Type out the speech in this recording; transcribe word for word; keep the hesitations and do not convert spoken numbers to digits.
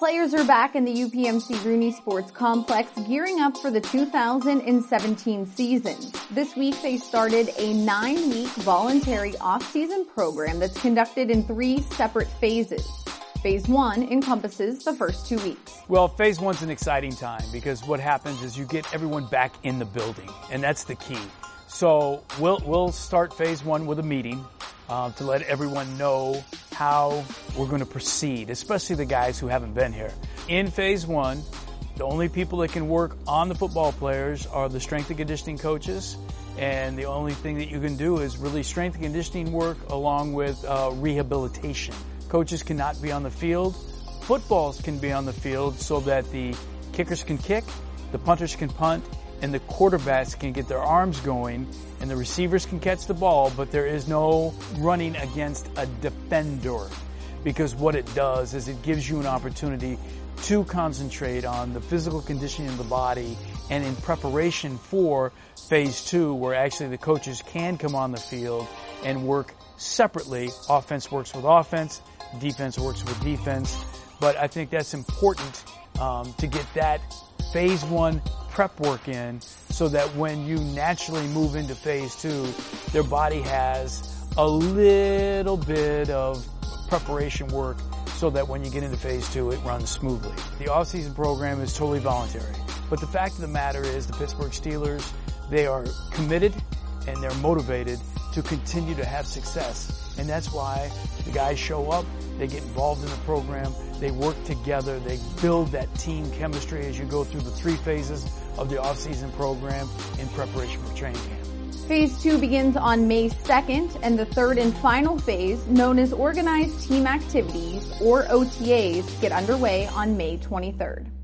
Players are back in the U P M C Rooney Sports Complex gearing up for the two thousand seventeen season. This week they started a nine-week voluntary off-season program that's conducted in three separate phases. Phase one encompasses the first two weeks. Well, phase one's an exciting time because what happens is you get everyone back in the building, and that's the key. So we'll, we'll start phase one with a meeting uh, to let everyone know how we're going to proceed, especially the guys who haven't been here. In phase one, the only people that can work on the football players are the strength and conditioning coaches, and the only thing that you can do is really strength and conditioning work along with uh, rehabilitation. Coaches cannot be on the field. Footballs can be on the field so that the kickers can kick, the punters can punt, and the quarterbacks can get their arms going, and the receivers can catch the ball, but there is no running against a defender, because what it does is it gives you an opportunity to concentrate on the physical conditioning of the body, and in preparation for phase two, where actually the coaches can come on the field and work separately. Offense works with offense, defense works with defense, but I think that's important um, to get that phase one prep work in so that when you naturally move into phase two, their body has a little bit of preparation work so that when you get into phase two, it runs smoothly. The off-season program is totally voluntary, but the fact of the matter is the Pittsburgh Steelers, they are committed and they're motivated to continue to have success. And that's why the guys show up, they get involved in the program, they work together, they build that team chemistry as you go through the three phases of the off-season program in preparation for training camp. Phase two begins on May second, and the third and final phase, known as Organized Team Activities, or O T As, get underway on May twenty-third.